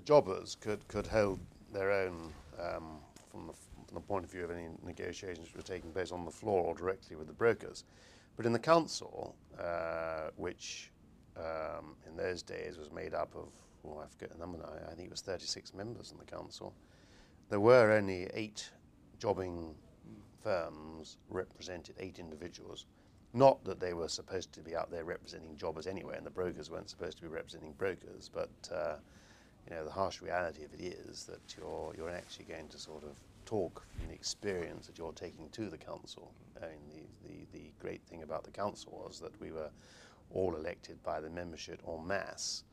jobbers could hold their own from the point of view of any negotiations which were taking place on the floor or directly with the brokers. But in the council, which in those days was made up of, I forget the number now, I think it was 36 members in the council, there were only 8 jobbing firms represented, 8 individuals. Not that they were supposed to be out there representing jobbers anyway, and the brokers weren't supposed to be representing brokers, but the harsh reality of it is that you're actually going to sort of talk from the experience that you're taking to the council. I mean, the great thing about the council was that we were all elected by the membership en masse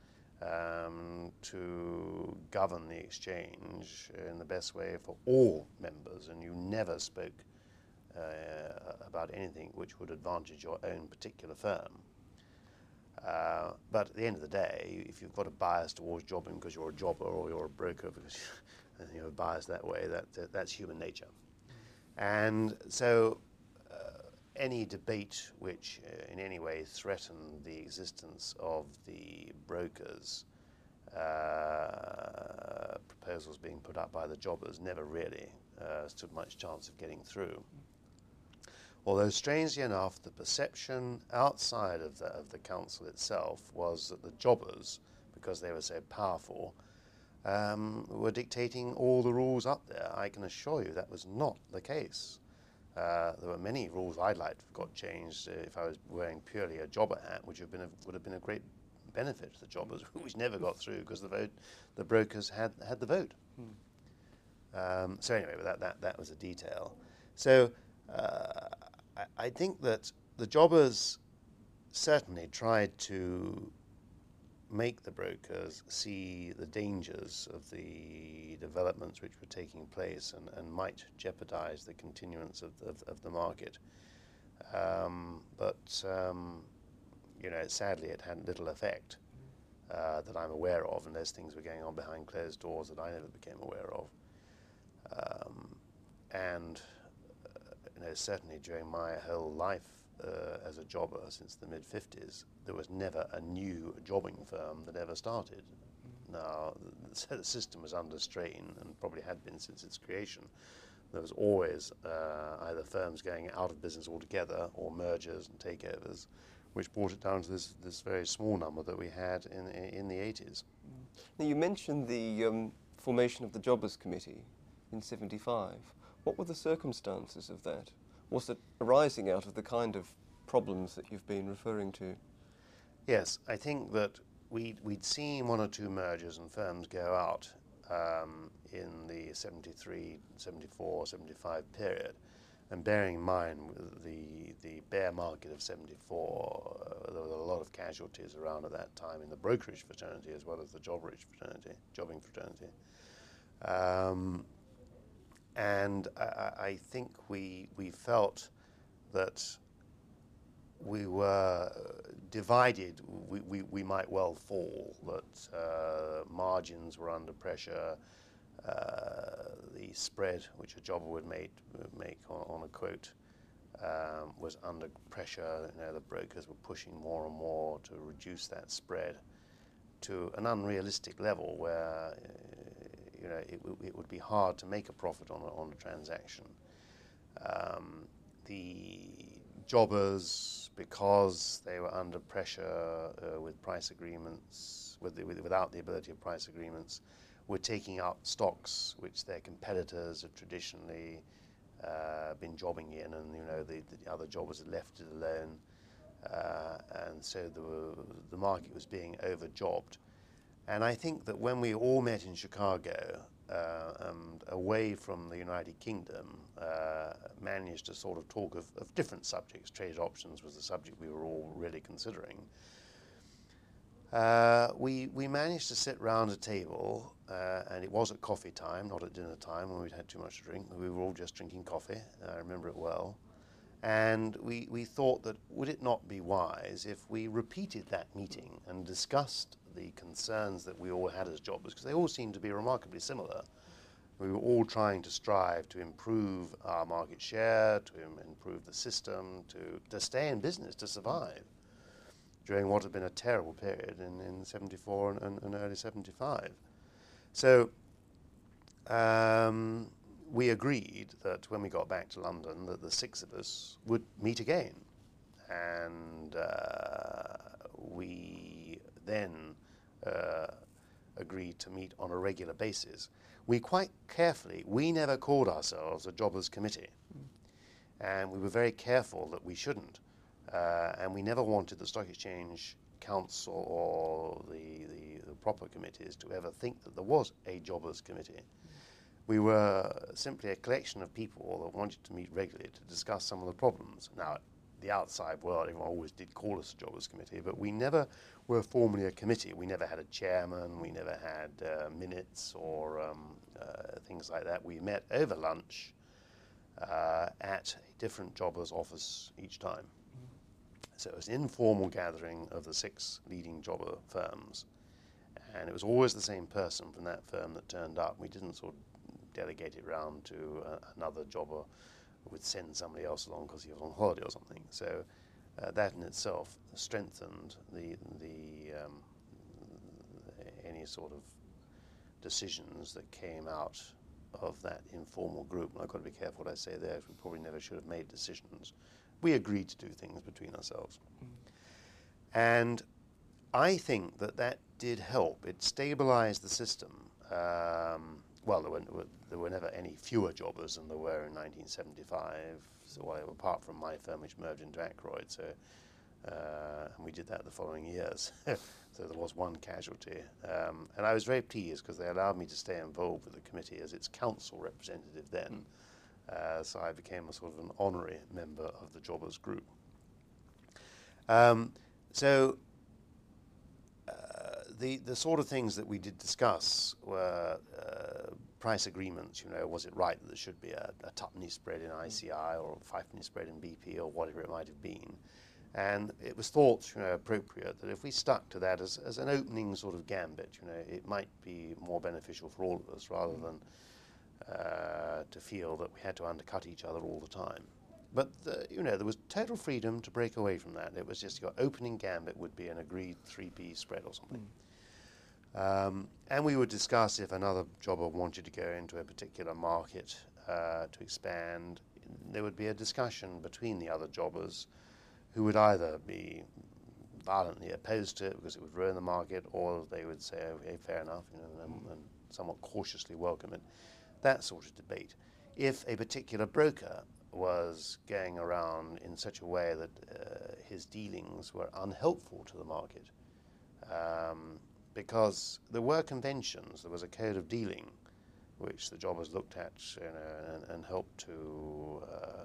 to govern the exchange in the best way for all members, and you never spoke about anything which would advantage your own particular firm. But at the end of the day, if you've got a bias towards jobbing because you're a jobber, or you're a broker because you're biased that way, that's human nature. And so any debate which in any way threatened the existence of the brokers' proposals being put up by the jobbers never really stood much chance of getting through. Although, strangely enough, the perception outside of the council itself was that the jobbers, because they were so powerful, were dictating all the rules up there. I can assure you that was not the case. There were many rules I'd like to have got changed if I was wearing purely a jobber hat, which would have been a great benefit to the jobbers, which never got through because the brokers had the vote. So anyway, that was a detail. So I think that the jobbers certainly tried to make the brokers see the dangers of the developments which were taking place and might jeopardize the continuance of the market. But sadly it had little effect that I'm aware of, and those things were going on behind closed doors that I never became aware of. Certainly during my whole life as a jobber since the mid-50s, there was never a new jobbing firm that ever started. Now, the system was under strain and probably had been since its creation. There was always either firms going out of business altogether or mergers and takeovers, which brought it down to this very small number that we had in the 80s. Now, you mentioned the formation of the Jobbers Committee in '75. What were the circumstances of that? Was it arising out of the kind of problems that you've been referring to? Yes, I think that we'd seen 1 or 2 mergers and firms go out in the 73, 74, 75 period. And bearing in mind the bear market of 74, there were a lot of casualties around at that time in the brokerage fraternity as well as the jobbing fraternity. And I think we felt that we were divided. We might well fall, that margins were under pressure. The spread which a jobber would make on a quote was under pressure. The brokers were pushing more and more to reduce that spread to an unrealistic level where it would be hard to make a profit on a transaction. The jobbers, because they were under pressure with price agreements, without the ability of price agreements, were taking up stocks which their competitors had traditionally been jobbing in, and the other jobbers had left it alone, and so the market was being over-jobbed. And I think that when we all met in Chicago and away from the United Kingdom, managed to sort of talk of different subjects. Trade options was the subject we were all really considering. We managed to sit round a table, and it was at coffee time, not at dinner time when we'd had too much to drink. We were all just drinking coffee. I remember it well. And we thought that would it not be wise if we repeated that meeting and discussed the concerns that we all had as jobbers, because they all seemed to be remarkably similar. We were all trying to strive to improve our market share, to improve the system, to stay in business, to survive during what had been a terrible period in 74 and early 75. So we agreed that when we got back to London that the six of us would meet again. And we then agreed to meet on a regular basis. We quite carefully, we never called ourselves a Jobbers Committee. And we were very careful that we shouldn't. And we never wanted the Stock Exchange Council or the proper committees to ever think that there was a Jobbers Committee. We were simply a collection of people that wanted to meet regularly to discuss some of the problems. Now, the outside world, everyone always did call us a Jobbers Committee, but we never were formally a committee. We never had a chairman, we never had minutes or things like that. We met over lunch at a different Jobbers office each time. So it was an informal gathering of the six leading jobber firms, and it was always the same person from that firm that turned up. We didn't sort of delegate it round to another jobber who would send somebody else along because he was on holiday or something. So that in itself strengthened any sort of decisions that came out of that informal group. And I've got to be careful what I say there, because we probably never should have made decisions. We agreed to do things between ourselves. And I think that that did help. It stabilized the system. Well, there were never any fewer jobbers than there were in 1975, so, well, apart from my firm, which merged into Ackroyd. So, and we did that the following years. So there was one casualty. And I was very pleased because they allowed me to stay involved with the committee as its council representative then. So I became a sort of an honorary member of the Jobbers group. The sort of things that we did discuss were price agreements. You know, was it right that there should be a tuppenny spread in ICI or a fivepenny spread in BP or whatever it might have been? And it was thought, you know, appropriate that if we stuck to that as an opening sort of gambit, you know, it might be more beneficial for all of us rather than to feel that we had to undercut each other all the time. But, you know, there was total freedom to break away from that. It was just your opening gambit would be an agreed 3p spread or something. And we would discuss if another jobber wanted to go into a particular market to expand. There would be a discussion between the other jobbers who would either be violently opposed to it because it would ruin the market, or they would say, okay, fair enough, you know, and somewhat cautiously welcome it. That sort of debate. If a particular broker was going around in such a way that his dealings were unhelpful to the market, because there were conventions, there was a code of dealing which the jobbers looked at, you know, and helped to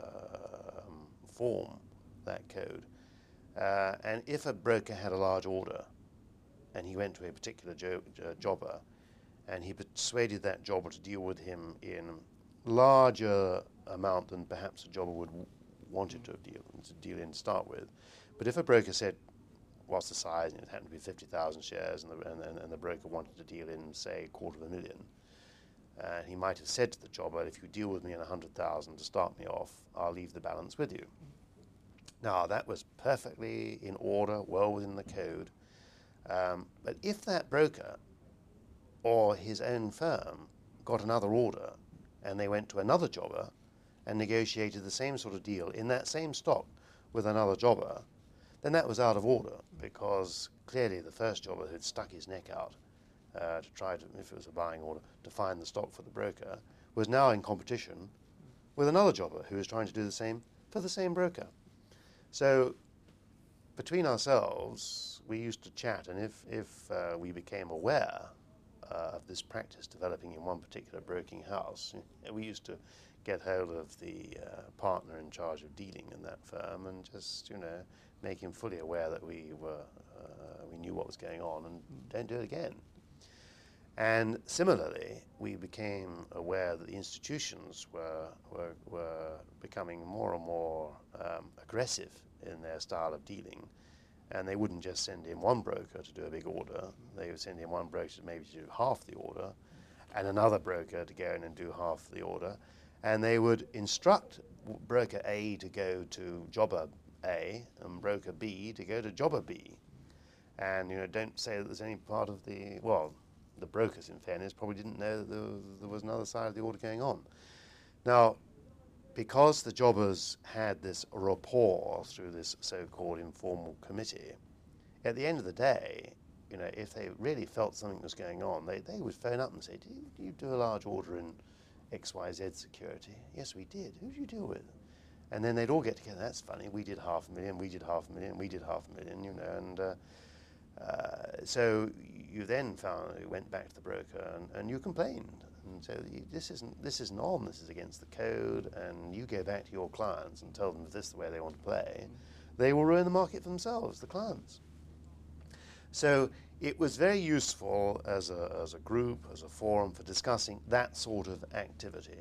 form that code. And if a broker had a large order and he went to a particular jobber and he persuaded that jobber to deal with him in larger amount than perhaps a jobber would wanted to deal in to start with. But if a broker said, what's the size, and it happened to be 50,000 shares, and the broker wanted to deal in, say, $250,000, he might have said to the jobber, if you deal with me in 100,000 to start me off, I'll leave the balance with you. Now, that was perfectly in order, well within the code. But if that broker or his own firm got another order and they went to another jobber and negotiated the same sort of deal in that same stock with another jobber, then that was out of order, because clearly the first jobber who'd stuck his neck out to try to, if it was a buying order, to find the stock for the broker, was now in competition with another jobber who was trying to do the same for the same broker. So between ourselves, we used to chat, and if we became aware of this practice developing in one particular broking house, we used to get hold of the partner in charge of dealing in that firm and just, you know, make him fully aware that we knew what was going on and don't do it again. And similarly, we became aware that the institutions were becoming more and more aggressive in their style of dealing, and they wouldn't just send in one broker to do a big order. They would send in one broker to maybe do half the order, and another broker to go in and do half the order, and they would instruct broker A to go to jobber A and broker B to go to jobber B. And, you know, don't say that there's any part of the, well, the brokers, in fairness, probably didn't know that there was another side of the order going on. Now, because the jobbers had this rapport through this so-called informal committee, at the end of the day, you know, if they really felt something was going on, they would phone up and say, do you do a large order in XYZ security? Yes, we did. Who did you deal with? And then they'd all get together. That's funny. We did 500,000, we did 500,000, we did 500,000, you know, and so you then went back to the broker and you complained. And so this isn't on, this is against the code, and you go back to your clients and tell them if this is the way they want to play, they will ruin the market for themselves, the clients. So it was very useful as a group, as a forum for discussing that sort of activity.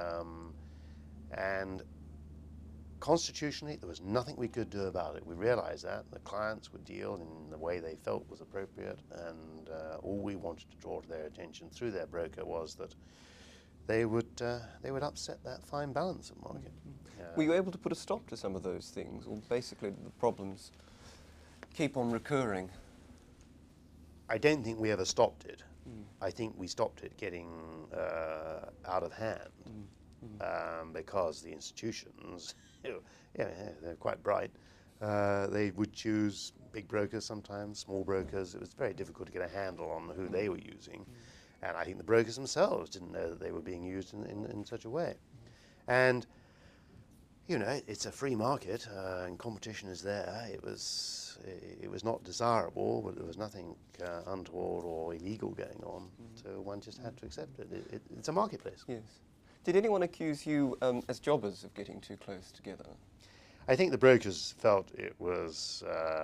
And constitutionally, there was nothing we could do about it. We realized that. The clients would deal in the way they felt was appropriate, and all we wanted to draw to their attention through their broker was that they would upset that fine balance of market. Were you able to put a stop to some of those things, or basically the problems keep on recurring? I don't think we ever stopped it. I think we stopped it getting out of hand because the institutions, they're quite bright. They would choose big brokers sometimes, small brokers. It was very difficult to get a handle on who they were using. And I think the brokers themselves didn't know that they were being used in such a way. And, you know, it's a free market and competition is there. It was not desirable, but there was nothing untoward or illegal going on. So one just had to accept it. It's a marketplace. Yes. Did anyone accuse you as jobbers of getting too close together? I think the brokers felt it was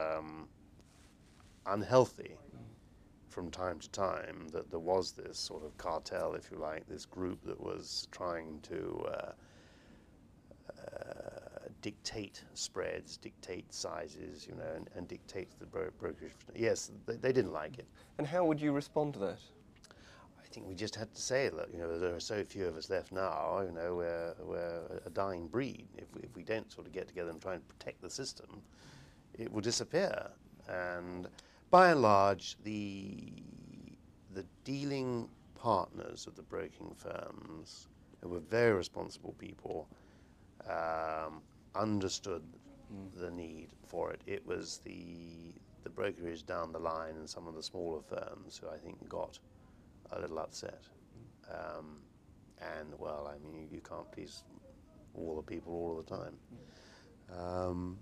unhealthy from time to time that there was this sort of cartel, if you like, this group that was trying to dictate spreads, dictate sizes, you know, and dictate the brokerage. Yes, they didn't like it. And how would you respond to that? I think we just had to say that, you know, there are so few of us left now, you know, we're a dying breed. If we don't sort of get together and try and protect the system, it will disappear. And by and large, the dealing partners of the broking firms, who were very responsible people, understood the need for it. It was the brokerage down the line and some of the smaller firms who I think got a little upset. And, well, I mean, you can't please all the people all the time.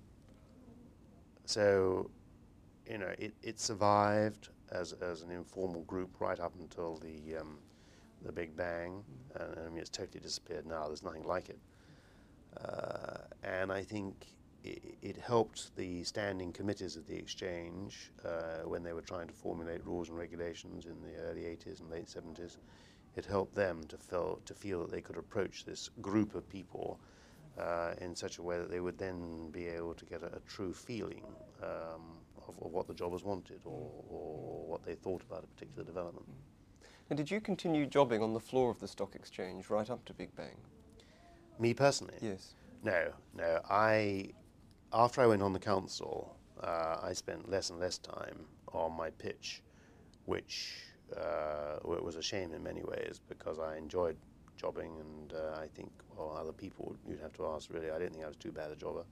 So, you know, it survived as an informal group right up until the Big Bang. And I mean, it's totally disappeared now. There's nothing like it. And I think it helped the standing committees of the exchange when they were trying to formulate rules and regulations in the early 80s and late 70s. It helped them to feel that they could approach this group of people in such a way that they would then be able to get a true feeling of what the jobbers wanted or what they thought about a particular development. And did you continue jobbing on the floor of the stock exchange right up to Big Bang? Me personally? Yes. No. After I went on the council, I spent less and less time on my pitch, which was a shame in many ways because I enjoyed jobbing, and I think, well, other people you'd have to ask really. I don't think I was too bad a jobber.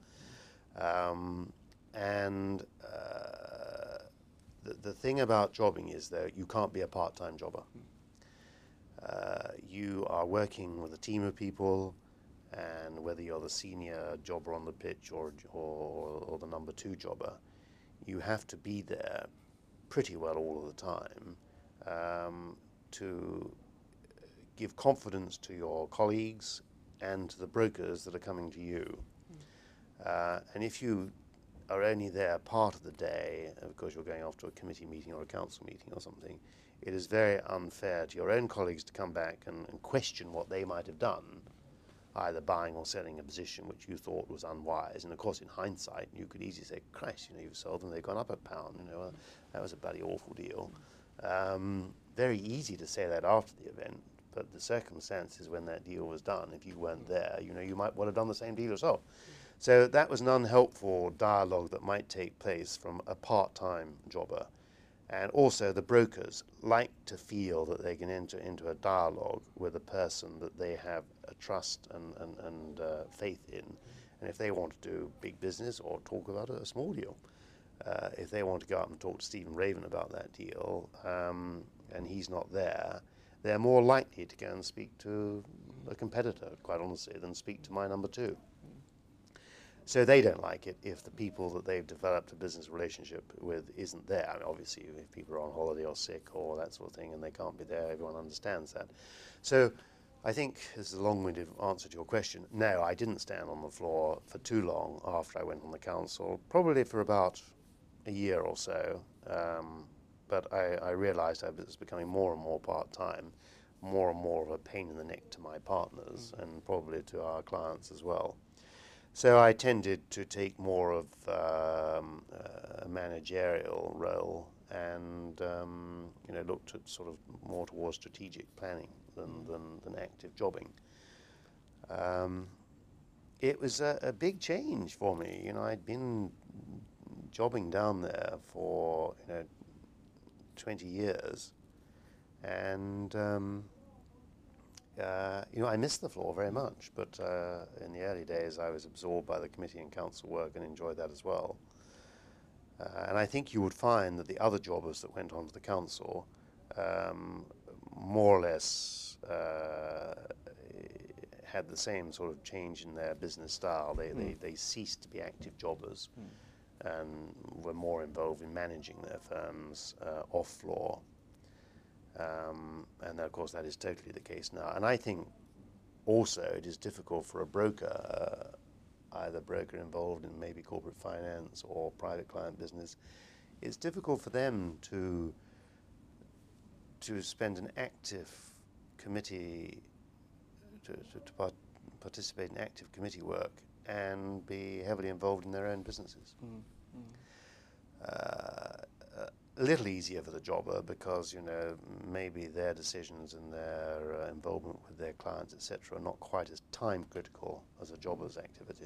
The thing about jobbing is that you can't be a part-time jobber. You are working with a team of people, and whether you're the senior jobber on the pitch or the number 2 jobber, you have to be there pretty well all of the time to give confidence to your colleagues and to the brokers that are coming to you. And if you are only there part of the day, because you're going off to a committee meeting or a council meeting or something, it is very unfair to your own colleagues to come back and question what they might have done, either buying or selling a position which you thought was unwise. And of course, in hindsight, you could easily say, Christ, you know, you've sold them, they've gone up £1, you know, that was a bloody awful deal. Very easy to say that after the event, but the circumstances when that deal was done, if you weren't there, you know, you might well have done the same deal yourself. So that was an unhelpful dialogue that might take place from a part-time jobber. And also the brokers like to feel that they can enter into a dialogue with a person that they have a trust and faith in. And if they want to do big business or talk about a small deal, if they want to go up and talk to Stephen Raven about that deal, and he's not there, they're more likely to go and speak to a competitor, quite honestly, than speak to my number two. So they don't like it if the people that they've developed a business relationship with isn't there. I mean, obviously, if people are on holiday or sick or that sort of thing and they can't be there, everyone understands that. So I think this is a long-winded answer to your question. No, I didn't stand on the floor for too long after I went on the council, probably for about a year or so. But I realized I was becoming more and more part-time, more and more of a pain in the neck to my partners and probably to our clients as well. So I tended to take more of a managerial role and looked at sort of more towards strategic planning than active jobbing. It was a big change for me. I'd been jobbing down there for 20 years, and I missed the floor very much, but in the early days I was absorbed by the committee and council work and enjoyed that as well. And I think you would find that the other jobbers that went on to the council more or less had the same sort of change in their business style. They ceased to be active jobbers and were more involved in managing their firms off-floor. And of course that is totally the case now. And I think also it is difficult for a broker, either broker involved in maybe corporate finance or private client business, it's difficult for them to spend an active committee, to participate in active committee work and be heavily involved in their own businesses. A little easier for the jobber because maybe their decisions and their involvement with their clients, etc., are not quite as time critical as a jobber's activity.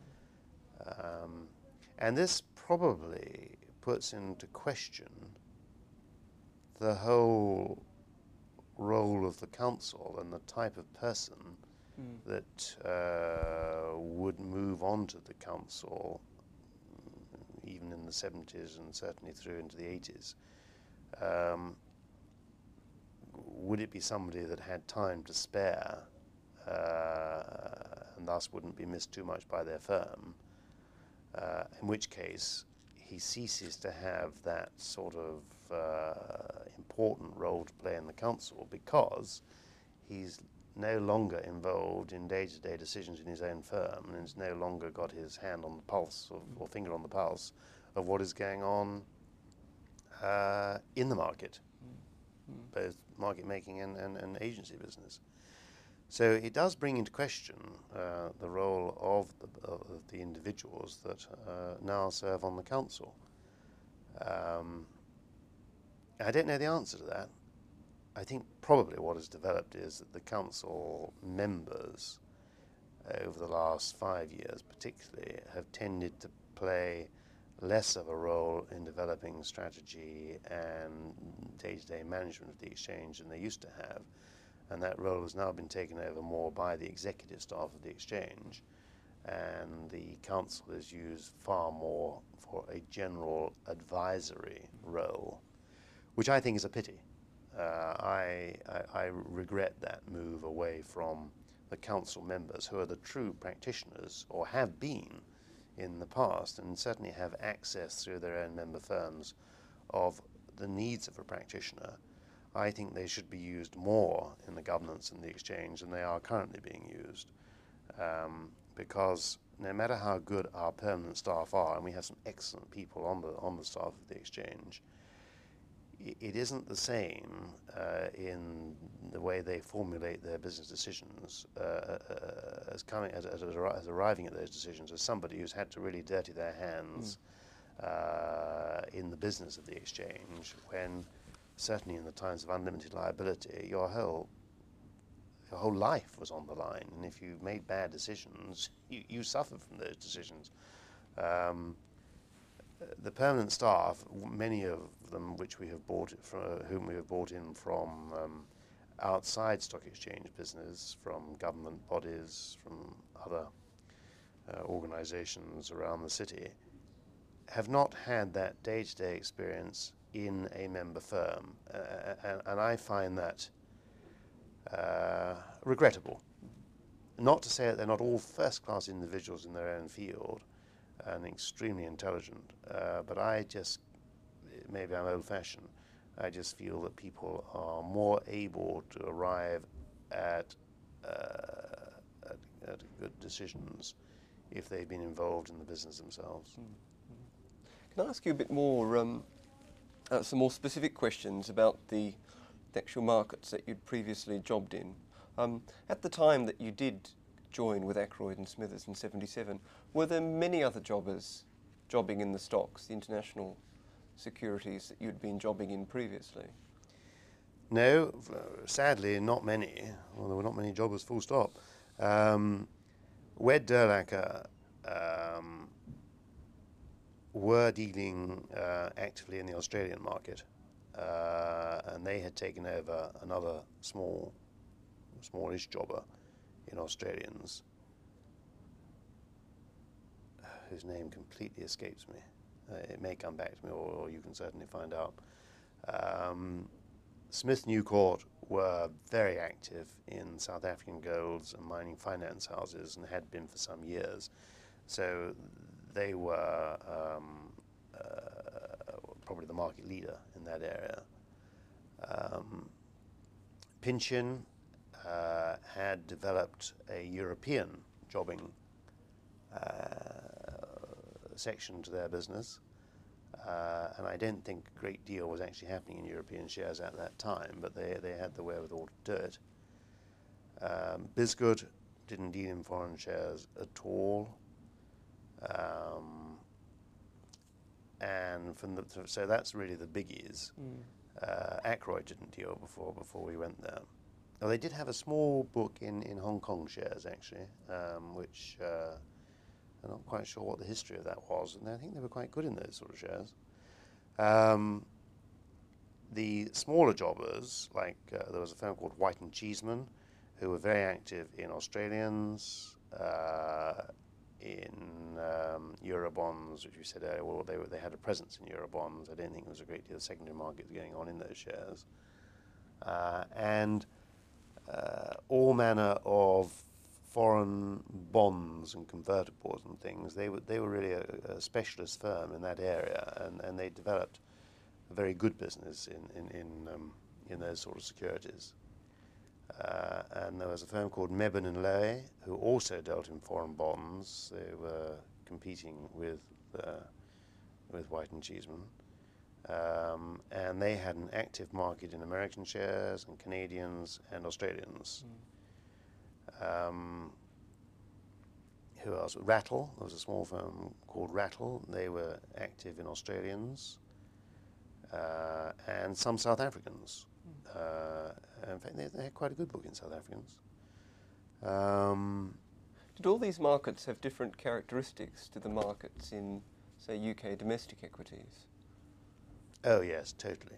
And this probably puts into question the whole role of the council and the type of person that would move on to the council even in the 70s and certainly through into the 80s. Would it be somebody that had time to spare and thus wouldn't be missed too much by their firm, in which case he ceases to have that sort of important role to play in the council because he's no longer involved in day-to-day decisions in his own firm and has no longer got his hand on the pulse or finger on the pulse of what is going on in the market, both market making and agency business. So it does bring into question the role of the individuals that now serve on the council. I don't know the answer to that. I think probably what has developed is that the council members over the last 5 years particularly have tended to play less of a role in developing strategy and day-to-day management of the exchange than they used to have. And that role has now been taken over more by the executive staff of the exchange, and the council is used far more for a general advisory role, which I think is a pity. I regret that move away from the council members who are the true practitioners, or have been in the past, and certainly have access through their own member firms of the needs of a practitioner. I think they should be used more in the governance and the exchange than they are currently being used, because no matter how good our permanent staff are, and we have some excellent people on the staff of the exchange, it isn't the same in the way they formulate their business decisions as arriving at those decisions as somebody who's had to really dirty their hands in the business of the exchange, when certainly in the times of unlimited liability, your whole life was on the line, and if you made bad decisions, you suffered from those decisions. the permanent staff, many of them which we have bought from, whom we have bought in from outside stock exchange business, from government bodies, from other organizations around the city, have not had that day-to-day experience in a member firm, and I find that regrettable. Not to say that they're not all first-class individuals in their own field and extremely intelligent, but I just, maybe I'm old-fashioned, I just feel that people are more able to arrive at good decisions if they've been involved in the business themselves. Can I ask you a bit more, some more specific questions about the actual markets that you'd previously jobbed in? At the time that you did join with Ackroyd and Smithers in '77, were there many other jobbers jobbing in the stocks, the international securities that you'd been jobbing in previously? No, sadly, not many. Well, there were not many jobbers, full stop. Wed Durlacher were dealing actively in the Australian market, and they had taken over another smallish jobber in Australians, whose name completely escapes me. It may come back to me, or you can certainly find out. Smith Newcourt were very active in South African golds and mining finance houses, and had been for some years. So they were probably the market leader in that area. Pynchon had developed a European jobbing section to their business, and I don't think a great deal was actually happening in European shares at that time, but they had the wherewithal to do it. Bisgood didn't deal in foreign shares at all, and so that's really the biggies. Ackroyd didn't deal before we went there. Well, they did have a small book in Hong Kong shares, actually, which I'm not quite sure what the history of that was, and I think they were quite good in those sort of shares. The smaller jobbers, like there was a firm called White and Cheeseman, who were very active in Australians, in Eurobonds, which we said earlier. Well, they had a presence in Eurobonds. I don't think there was a great deal of secondary markets going on in those shares. And all manner of foreign bonds and convertibles and things. They were really a specialist firm in that area, and they developed a very good business in those sort of securities. And there was a firm called Mebane and Lowe, who also dealt in foreign bonds. They were competing with White and Cheeseman. And they had an active market in American shares and Canadians and Australians. Who else? Rattle. There was a small firm called Rattle. They were active in Australians and some South Africans. In fact, they had quite a good book in South Africans. Did all these markets have different characteristics to the markets in, say, UK domestic equities? Oh yes, totally.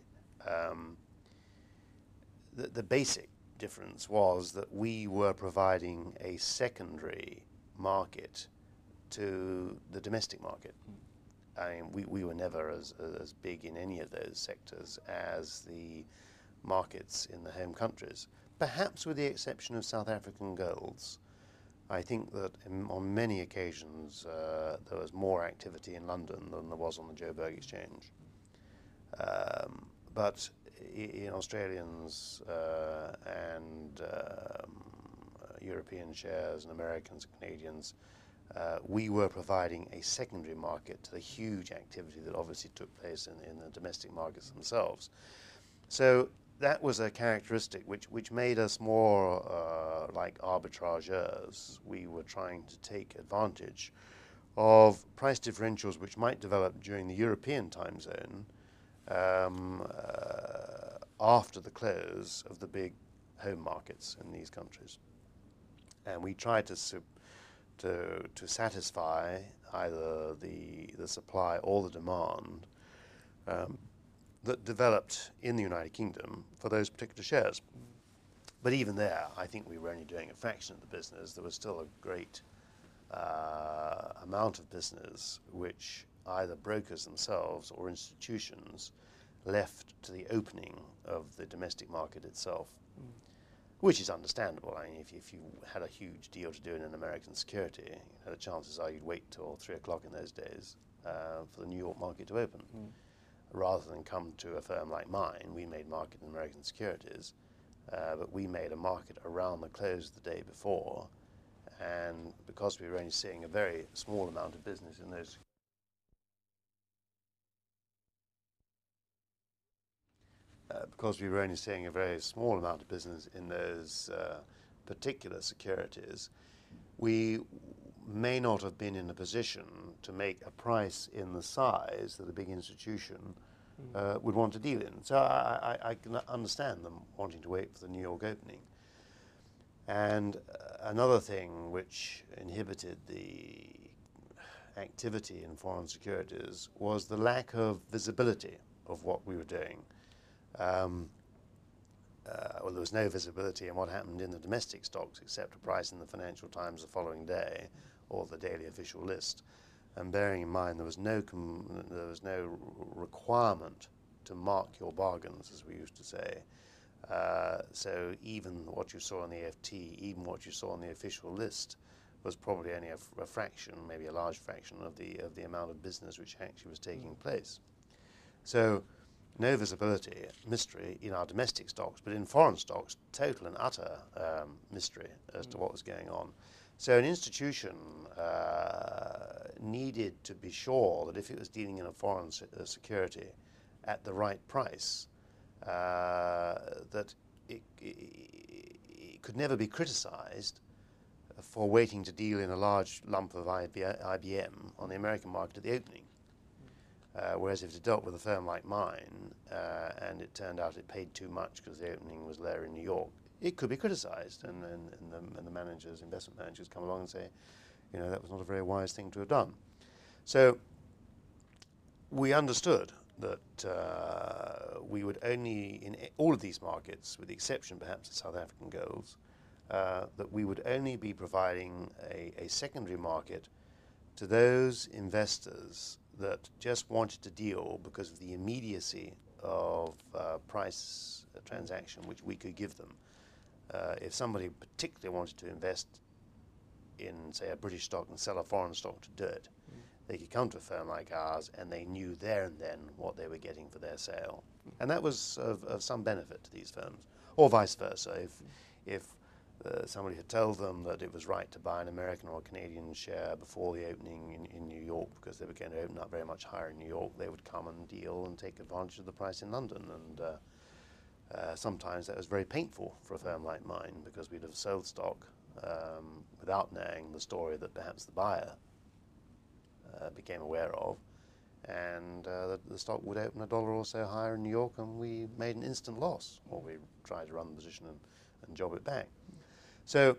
The basic difference was that we were providing a secondary market to the domestic market. I mean, we were never as big in any of those sectors as the markets in the home countries, perhaps with the exception of South African golds. I think that on many occasions there was more activity in London than there was on the Joburg Exchange. But in Australians and European shares and Americans and Canadians, we were providing a secondary market to the huge activity that obviously took place in the domestic markets themselves. So that was a characteristic which made us more like arbitrageurs. We were trying to take advantage of price differentials which might develop during the European time zone after the close of the big home markets in these countries. And we tried to to satisfy either the supply or the demand that developed in the United Kingdom for those particular shares. But even there, I think we were only doing a fraction of the business. There was still a great amount of business which either brokers themselves or institutions left to the opening of the domestic market itself, which is understandable. I mean, if you had a huge deal to do in an American security, the chances are you'd wait till 3 o'clock in those days for the New York market to open. Rather than come to a firm like mine, we made market in American securities, but we made a market around the close the day before, and because we were only seeing a very small amount of business in those particular securities, we may not have been in a position to make a price in the size that a big institution would want to deal in. So I can understand them wanting to wait for the New York opening. And another thing which inhibited the activity in foreign securities was the lack of visibility of what we were doing. Well, there was no visibility in what happened in the domestic stocks except a price in the Financial Times the following day or the daily official list. And bearing in mind there was no requirement to mark your bargains, as we used to say. So even what you saw on the FT, even what you saw on the official list, was probably only a fraction, maybe a large fraction of the amount of business which actually was taking place. So no visibility, mystery in our domestic stocks, but in foreign stocks, total and utter mystery as to what was going on. So an institution needed to be sure that if it was dealing in a foreign security at the right price, that it could never be criticized for waiting to deal in a large lump of IBM on the American market at the opening. Whereas if it dealt with a firm like mine and it turned out it paid too much because the opening was lower in New York, it could be criticized, and the managers, investment managers, come along and say, you know, that was not a very wise thing to have done. So we understood that we would only, in all of these markets, with the exception perhaps of South African golds, that we would only be providing a secondary market to those investors that just wanted to deal because of the immediacy of price transaction which we could give them. If somebody particularly wanted to invest in, say, a British stock and sell a foreign stock to do it, they could come to a firm like ours and they knew there and then what they were getting for their sale. And that was of some benefit to these firms, or vice versa. If somebody had told them that it was right to buy an American or a Canadian share before the opening in New York because they were going to open up very much higher in New York, they would come and deal and take advantage of the price in London. And sometimes that was very painful for a firm like mine because we'd have sold stock without knowing the story that perhaps the buyer became aware of, and the stock would open $1 or so higher in New York and we made an instant loss, or we tried to run the position and job it back. So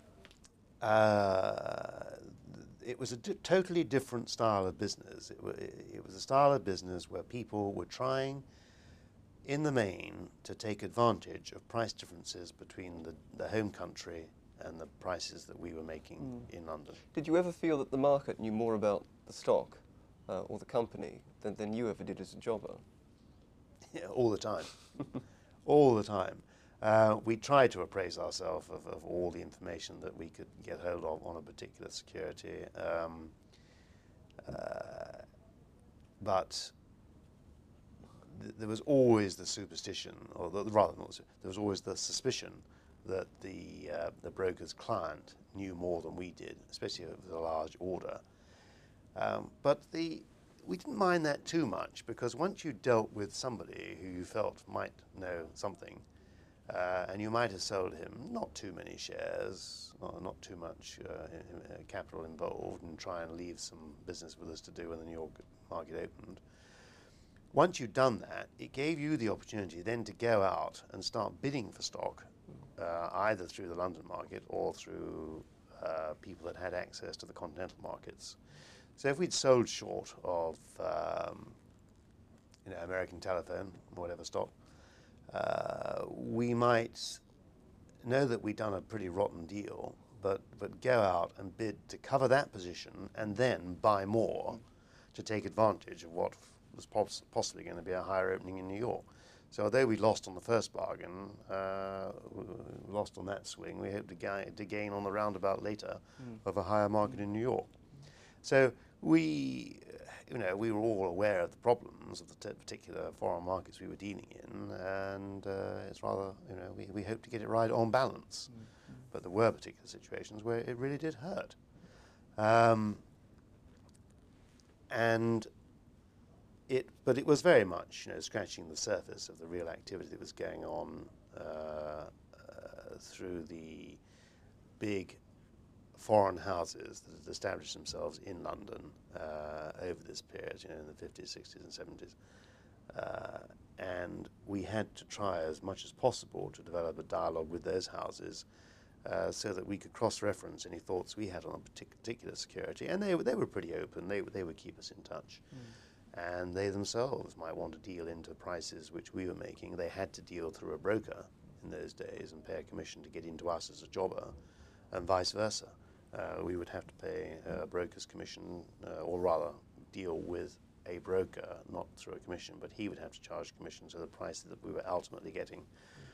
it was a totally different style of business. It was a style of business where people were trying, in the main, to take advantage of price differences between the home country and the prices that we were making in London. Did you ever feel that the market knew more about the stock or the company than you ever did as a jobber? Yeah, all the time. All the time. We tried to appraise ourselves of all the information that we could get hold of on a particular security, but there was always the superstition, or rather not, there was always the suspicion that the broker's client knew more than we did, especially if it was a large order. But we didn't mind that too much, because once you dealt with somebody who you felt might know something, and you might have sold him not too many shares, not too much capital involved, and try and leave some business with us to do when the New York market opened. Once you'd done that, it gave you the opportunity then to go out and start bidding for stock, either through the London market or through people that had access to the continental markets. So if we'd sold short of American Telephone, whatever stock, we might know that we'd done a pretty rotten deal, but go out and bid to cover that position and then buy more to take advantage of what was possibly going to be a higher opening in New York. So although we lost on the first bargain, lost on that swing, we hope to gain on the roundabout later of a higher market in New York. So we were all aware of the problems of the particular foreign markets we were dealing in, and it's rather, we hope to get it right on balance. But there were particular situations where it really did hurt. But it was very much, scratching the surface of the real activity that was going on through the big foreign houses that had established themselves in London over this period, in the 50s, 60s, and 70s. And we had to try as much as possible to develop a dialogue with those houses so that we could cross-reference any thoughts we had on a particular security. And they were pretty open. They would keep us in touch. And they themselves might want to deal into prices which we were making. They had to deal through a broker in those days and pay a commission to get into us as a jobber, and vice versa. We would have to pay a broker's commission, or rather deal with a broker, not through a commission, but he would have to charge commission, so the price that we were ultimately getting